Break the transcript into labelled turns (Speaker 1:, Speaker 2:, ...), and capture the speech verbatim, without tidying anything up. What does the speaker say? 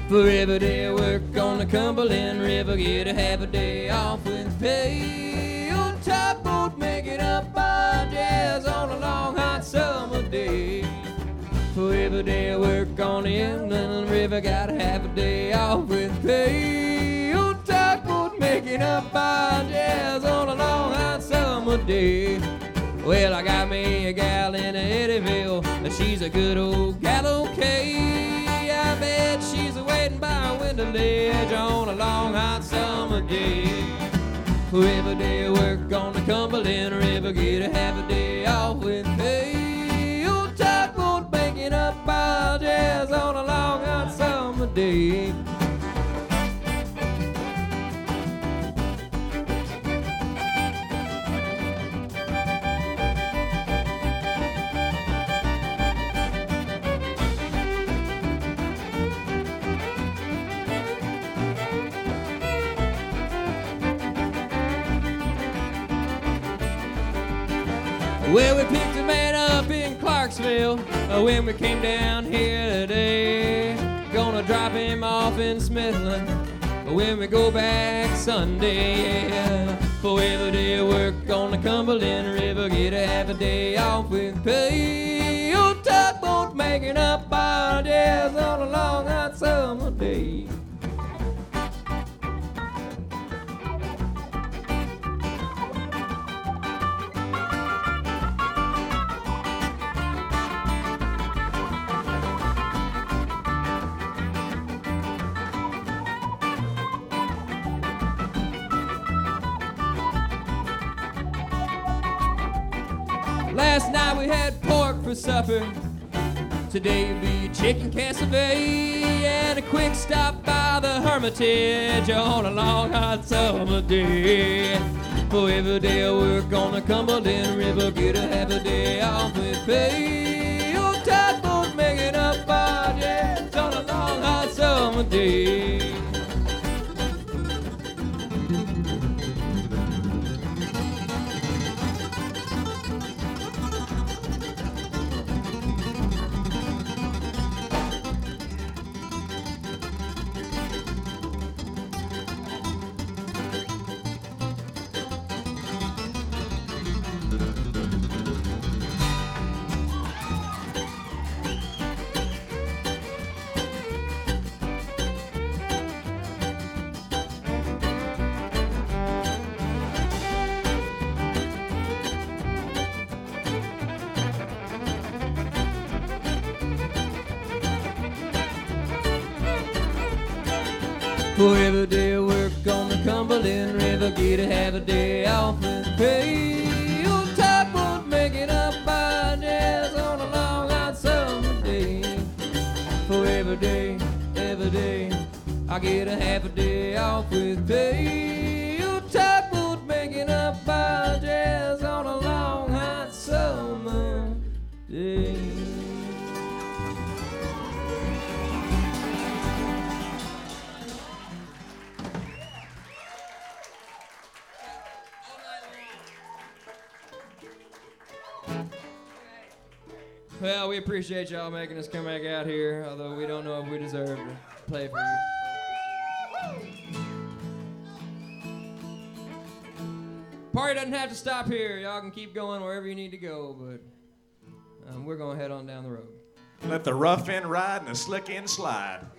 Speaker 1: For every day I work on the Cumberland River, get a half a day off with pay. On tugboat making up our jazz on a long hot summer day. For every day I work on the Inland River, got a half a day off with pay. On tugboat making up our jazz on a long hot summer day. Well, I got me a gal in Eddyville, and she's a good old gal, okay. I bet she's waiting by a window ledge on a long hot summer day. For every day I work on the Cumberland River, get a half a day off with pay. Old tugboat banking up our jazz on a long hot summer day. Well, we picked a man up in Clarksville uh, when we came down here today. Gonna drop him off in Smithland when we go back Sunday. Yeah. For every day I work on the Cumberland River, get a half a day off with pay. Old tugboat making up our jazz on a long hot summer day. Last night we had pork for supper. Today will be chicken casserole and a quick stop by the Hermitage on a long hot summer day. For every day I work on the Cumberland River, get a half a day off with pay. Old tugboat making up our jazz on a long hot summer day. For every day I work on the Cumberland River, get a half a day off with pay. Old tugboat making up our jazz on a long hot summer day. For every day, every day, I get a half a day off with pay. Old tugboat making up our jazz on a long hot summer day. Well, we appreciate y'all making us come back out here, although we don't know if we deserve to play for you. Party doesn't have to stop here. Y'all can keep going wherever you need to go, but um, we're going to head on down the road.
Speaker 2: Let the rough end ride and the slick end slide.